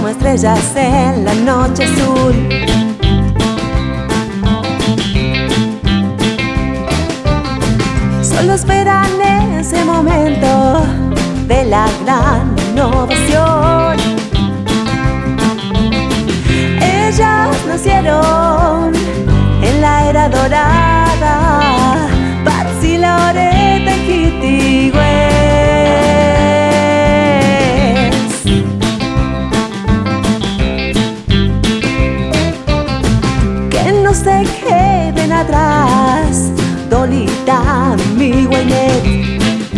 como estrellas en la noche azul. Solo esperan ese momento de la gran innovación. Ellas nacieron en la era dorada, Patsy, Loretta y Kitty West. Que no se queden atrás Dolita, mi Wayne.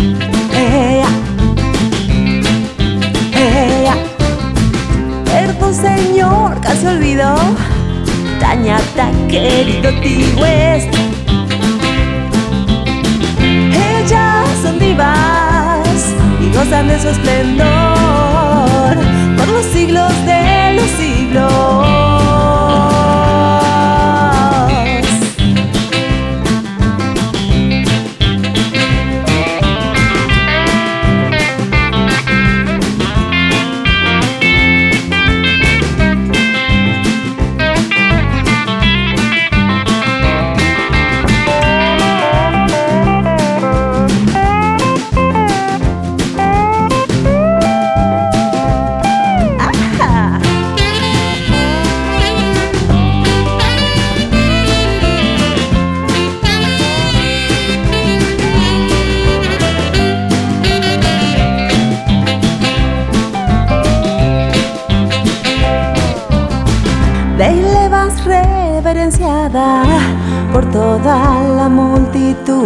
Perdón señor, casi olvidó Tañata, querido T-West. Ellas son divas y gozan de su esplendor por los siglos de los siglos. Bailey vas reverenciada por toda la multitud.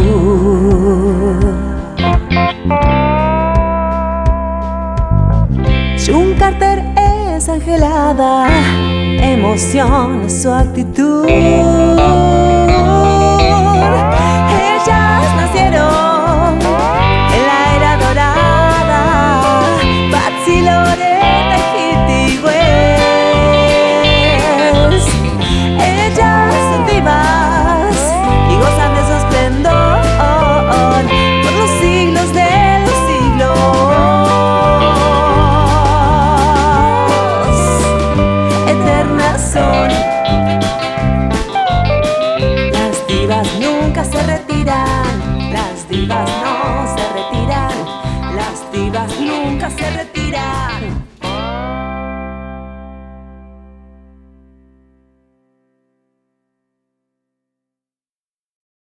June Carter es angelada, emociona su actitud.